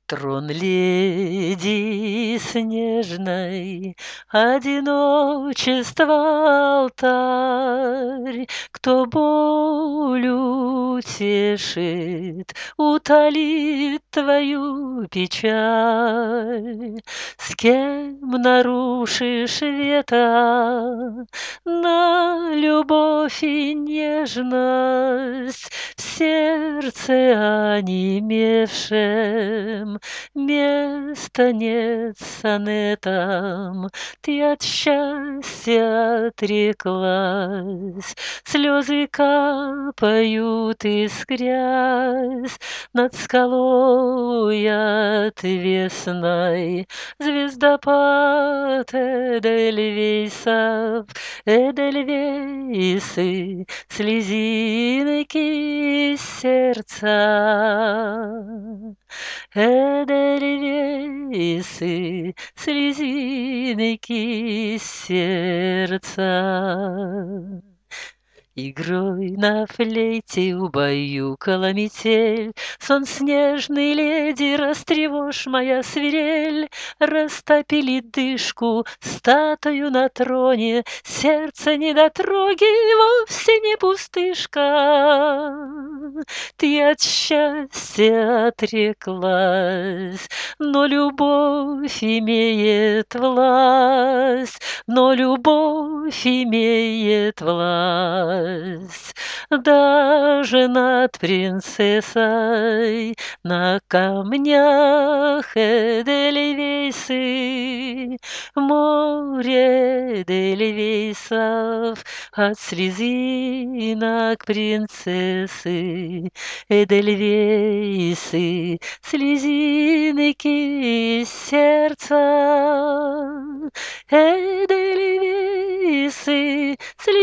Трон леди снежной, одиночества алтарь. Кто боль утешит, утолит твою печаль. С кем нарушишь вето на любовь и нежность, в сердце онемевшем места нет сонетам, ты от счастья отреклась. Слезы капают, искрясь, над скалой отвесной. Звездопад Эдельвейсов, Эдельвейсы, слезинки сердца. Эдельвейсы, слезинки сердца. Игрой на флейте убаюкала метель, сон снежный леди, растревожь моя свирель. Растопили дышку, статую на троне, сердце недотроги, вовсе не пустышка. Ты от счастья отреклась, но любовь имеет власть, но любовь имеет власть. Даже над принцессой на камнях Эдельвейсы, море Эдельвейсов от слезинок принцессы. Эдельвейсы, слезинки сердца. Эдельвейсы,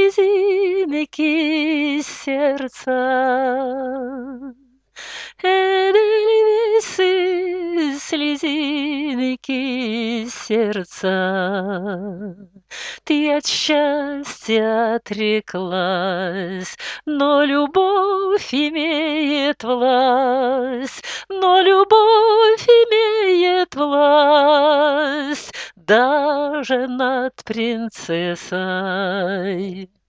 слезинки сердца. Эдельвейсы, слезинки сердца. Ты от счастья отреклась, но любовь имеет власть, но любовь имеет власть даже над принцессой.